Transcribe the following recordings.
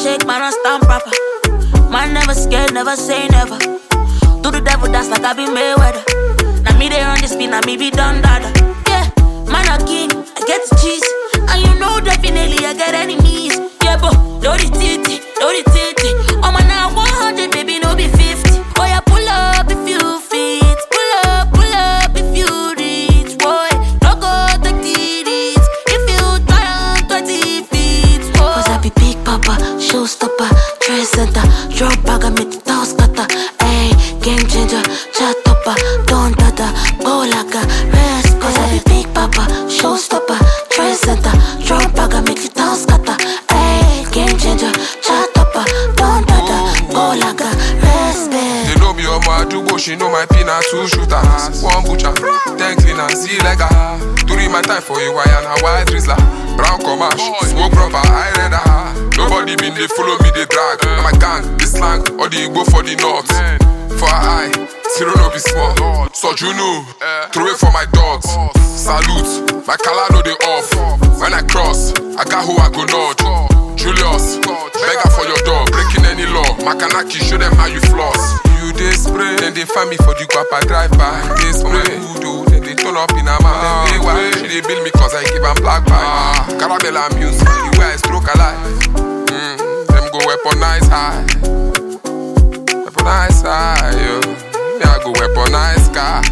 shake, man, I stand proper. Man never scared, never say never. Do the devil dance like I be Mayweather. Now me they on this beat, now me be done dada. Yeah, man a king, I get the cheese. And you know definitely I get enemies. Yeah, but do the titty. Oh man, now 100, baby, no be 50. Oh yeah, pull up if you fit. Pull up if you reach. Boy, don't go take titties if you try on 20 feet. Boy. Cause I be big papa, showstopper, trendsetter, drop bag, I make the toss cutter. Ayy, game changer, chat topper, don't dada, go like a rest. Cause I be big papa, showstopper, trendsetter, drop bag, I make the toss cutter. Ayy, game changer, chat topper, don't dada, go like a rest. They know me on my dubo, she know my pin and 2 shooters. 1 butcher, 10 cleaner, see like a. During my time for you, I and a white drizzler. Brown comash, smoke proper, I read her. Nobody been they follow me, they drag. I'm my gang, the slang, or the go for the north. For eye, zero no be small. So you know, throw it for my dogs. Salute, my color know they off. When I cross, I got who I go nod. Julius, beggar for your dog, breaking any law. Makanaki, show them how you floss. You they spray, then they find me for the guapa drive by. They spray, voodoo, then they turn up in a man. Then they why, she they bill me cause I give them black bag. Carabella music, the way I stroke alive. Them go weaponize high. Weaponize high, yo. Yeah, I go weaponize cash.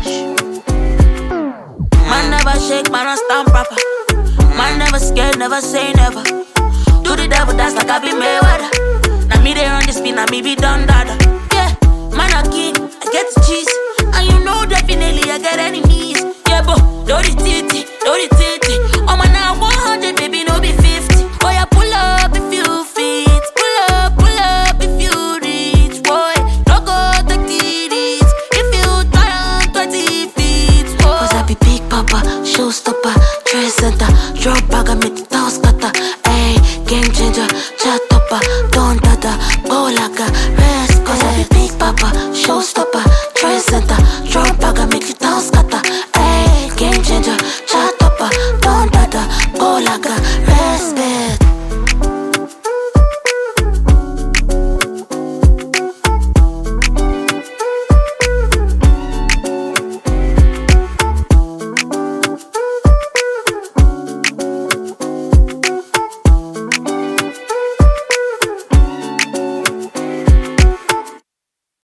Man never shake, man, I stand proper. Man never scared, never say never. Do the devil dance like I be Mayweather. Now me they on this beat, now me be done dada. Yeah, man a king, I get the cheese. And you know definitely I get enemies. Yeah, but do the titty. Oh man, now 100, baby, no be 50. Oh yeah, pull up if you fit. Pull up if you reach. Boy, don't go take titties if you try on 20 feet. Boy. Cause I be big papa, showstopper, trendsetter, drop bag, I make the